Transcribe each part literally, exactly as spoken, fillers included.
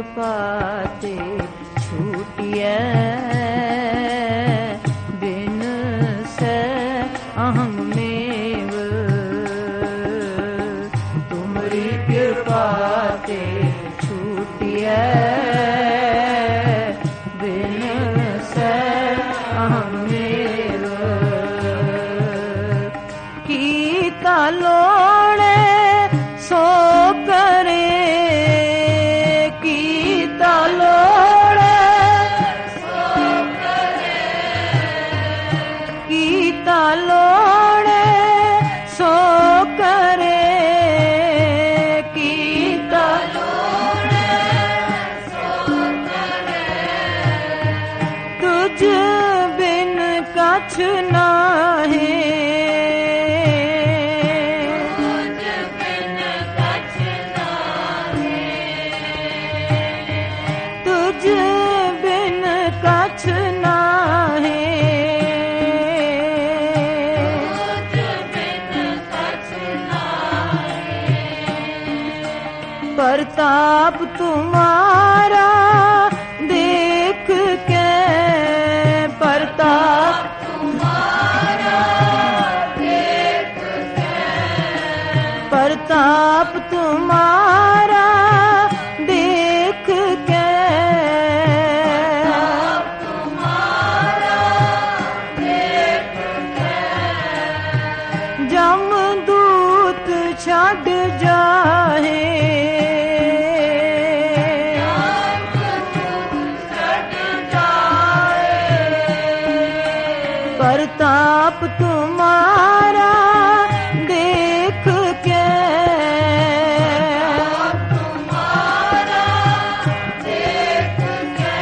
कृपा ते छूटिए बिन से अहम मेव तुमरी कृपा ते छूटिए बिन से अहम मेव कीता लोड़े सो करे कीता लोड़े सो करे कीता लोड़े सो करे कीता लोड़े सो करे तुझ बिन कछ नाहे कछ नाहे प्रताप तुम्हारा देख के प्रताप तुम्हारा देख के प्रताप तुम्हारा देख के जमदूत छड़ जाहे प्रताप तुम्हारा देख के तुम्हारा देख के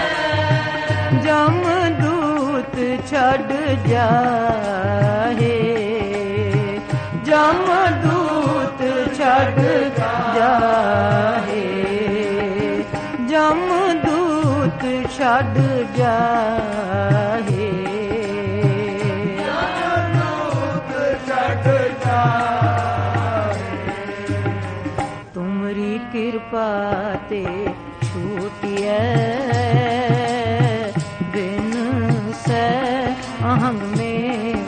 जमदूत छड़ जाहे जमदूत छड़ जाहे जमदूत छड़ जाहे जमदूत छड़ जाहे तुमरी कृपा ते छूटिए बिन से अहम मेव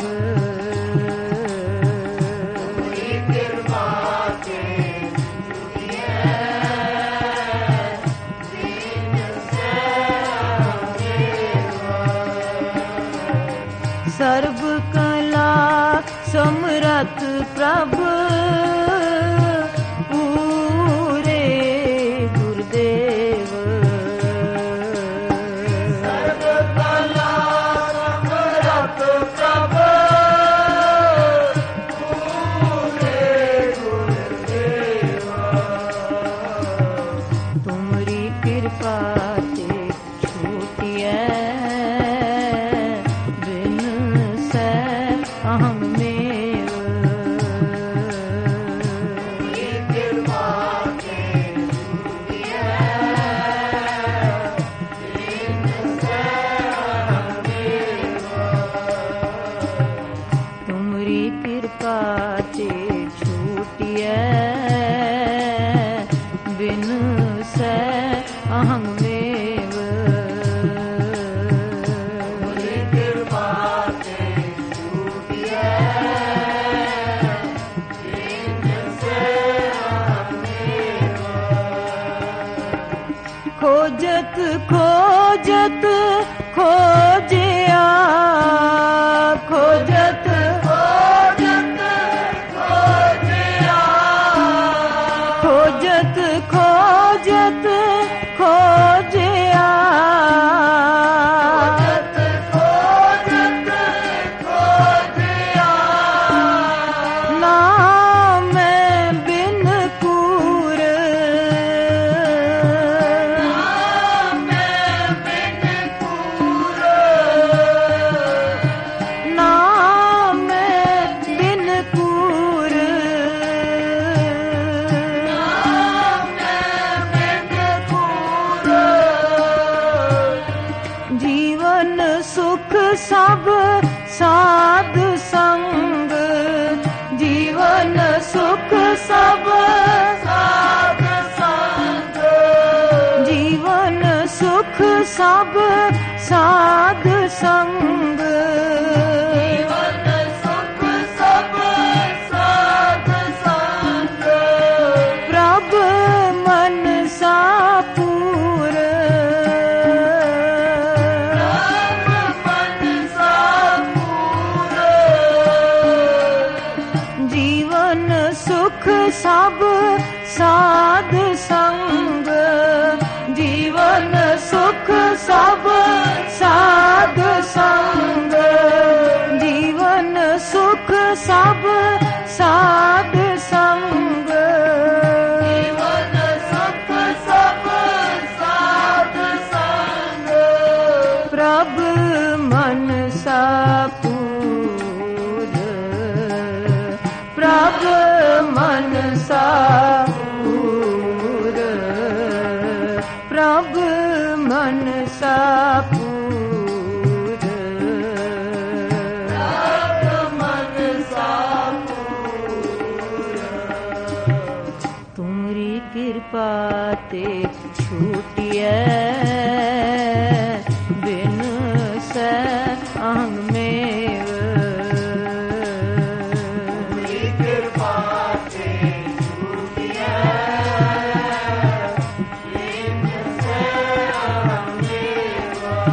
सर्व कला समरथ प्रभु पूरे गुरुदेव सर्व कला समरथ प्रभु पूरे गुरुदेव तुमरी कृपा ते छूटिए अहम मेव तुमरी कृपा ते छूटिए बिन से अहम मेव खोजत खोजत खोजिया खोजत खोजत खोजिया खोजत खोजत खोजिया खोजत खोजिया नाम बिन कूर सब साध संग, जीवन सुख सब साध संग, प्रभ मन सा पूर, प्रभ मन सा पूर, जीवन सुख सब साध संग, जीवन सुख सब साध संग, जीवन सुख सब साध संग, जीवन सुख सब साध संग, प्रभ मन सा पूर, प्रभ मन सा पूर, प्रभ मन सा पूर, प्रभ मन सा पूर, तुमरी कृपा ते छूटिए बिन से अंग में, कृपा से छूटिए बिन से अहमेवा,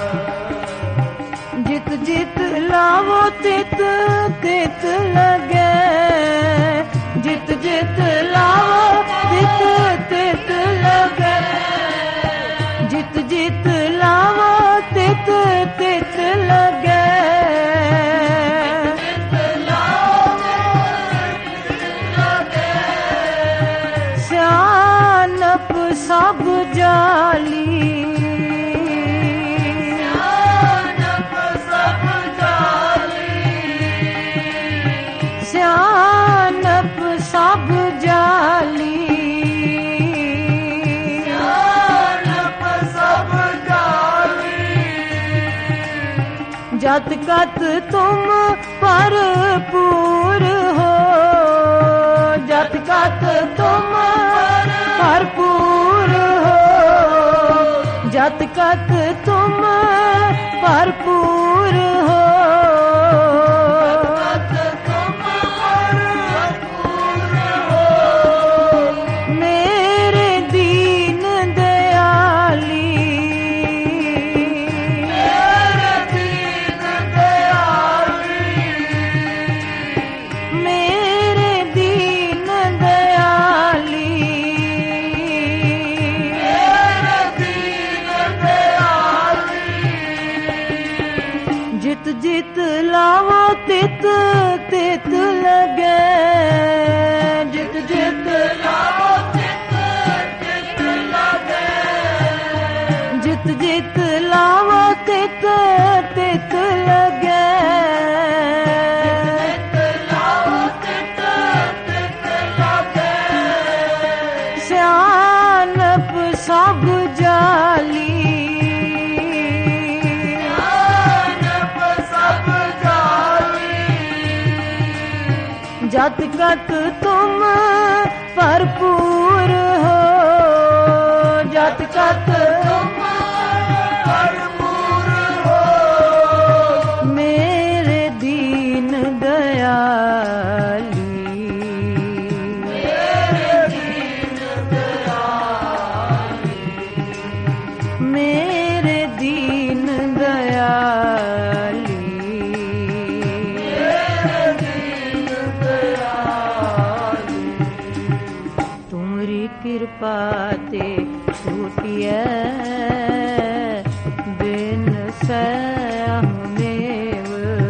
जित जित लावो तित तित लगे, जित जित लावो तित तित लगे, जित जित लावो तित तित लगे, सियानप सब जाली, सियानप सब जाली, सियानप सब जाली, सियानप सब जाली, जत कत तुम भरपूर हो, जत कत तुम भरपूर हो, जत कत तुम भरपूर हो, तुम भरपूर हो, मेरे दीन दयाली, मेरे दीन दयाली, मेरे दीन दयाली, मेरे दीन दयाली, जित जित लावो तित तित लगे, जित जित लावो चित चित लगे, जित जित लावो तित तित लगे, लावो चित चित लगे, सियानप सब जाली, सियानप सब जाली, जत कत तुम भरपूर हो, जत कत तुम भरपूर हो, मेरे दीन दयाली, मेरे दीन दयाली, मेरे दीन दयाली, मेरे दीन दयाली, तुमरी कृपा ते छूटिए बिन से हमेव,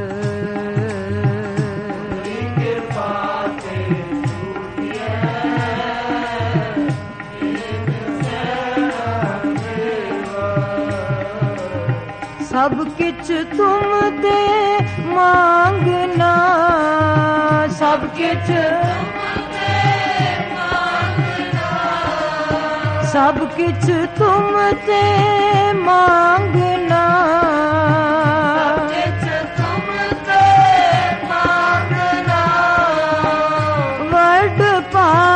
कृपा से छूटिए बिन से अहमेवा, सब किछ तुम ते मांगना, सब किछ सब किछ तुम ते मांगना, किछ तुम ते मांगना, वड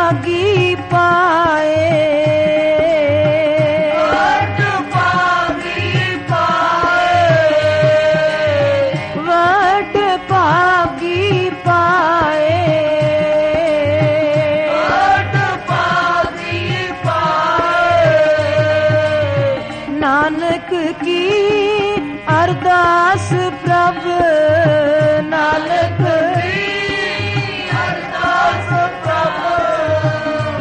पागी पाए, वड पागी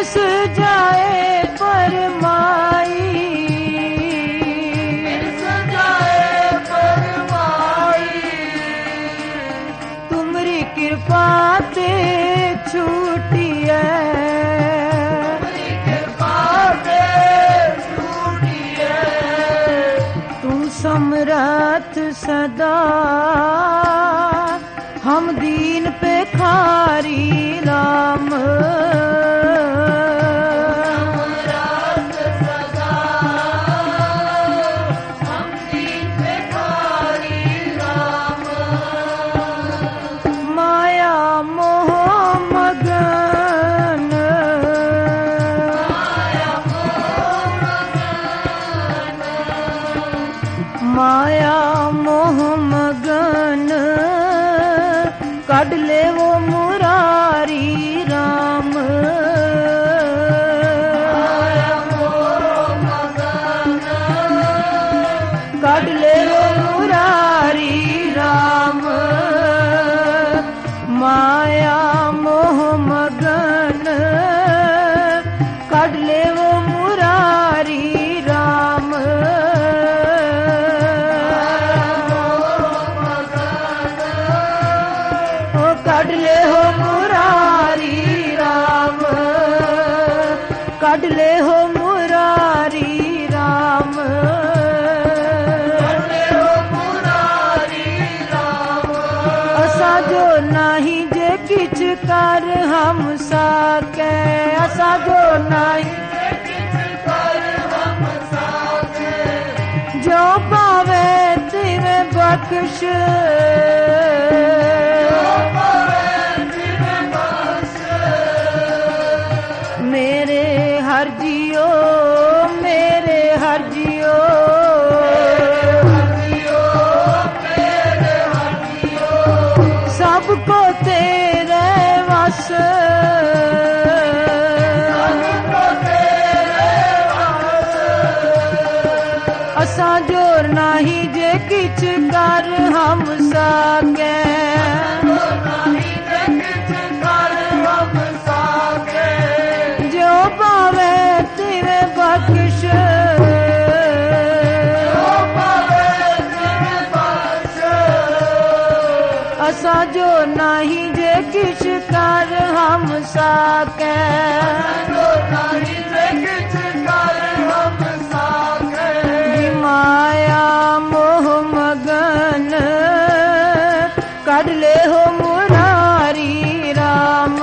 बिनस जाए परमाई, बिनस जाए परमाई, तुमरी कृपा ते छूटिए, तुमरी कृपा ते छूटिए, तू समरथ सदा हम दीन पे खारी राम, समरथ सदा हम दीन पे खारी राम, माया मोह मगन, माया मोह मगन, माया मोह मगन, कढ ले वो मुरारी राम, माया मोह मगन, कढ ले वो मुरारी राम, माया मोह मगन, कढ ले वो मुरारी राम, ओ कढ ले हो मुरारी राम, कढ ले हो मुरारी राम, कढले हो मुरारी राम, असा जो नाही जे किछ कर हम साके, असा जो नाही किछ कर हम साके, जो पावे तिवे बख्श, मेरे हर जियो, मेरे हर जियो, सबको तेरे वस, असा जोर नाही जे किछ कर हम साके, जो पावे तिवे बख्श, असा जो नाही जे किछ कर हम साके, माया मोह मगन, कढ ले हो मुरारी राम,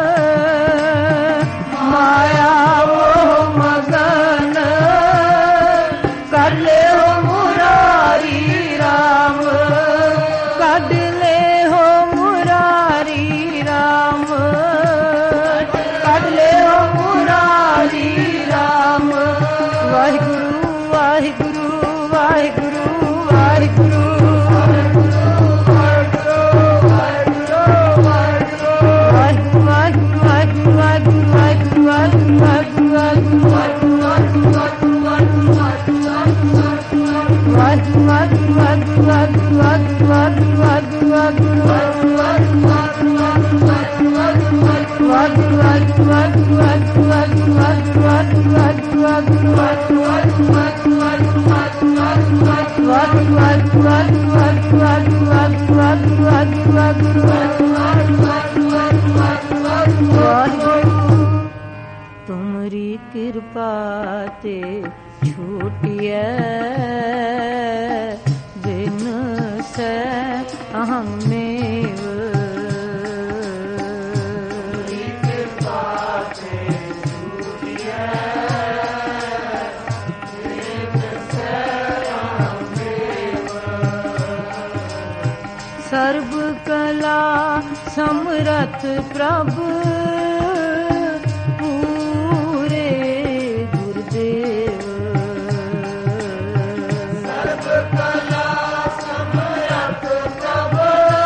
माया मोह मगन, कढ ले हो मुरारी राम, कढ ले हो मुरारी राम, कढ ले हो मुरारी राम, वाहिगुरु वाहिगुरु वाहिगुरु वाहिगुरु, तुमरी कृपा ते छूटिए, बिन से अहम मेव, सर्व कला समरथ प्रभु पूरे गुरुदेव, सर्व कला समरथ प्रभु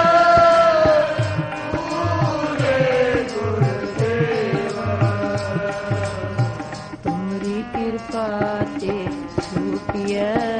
पूरे गुरुदेव, तुमरी कृपा ते छूटिए,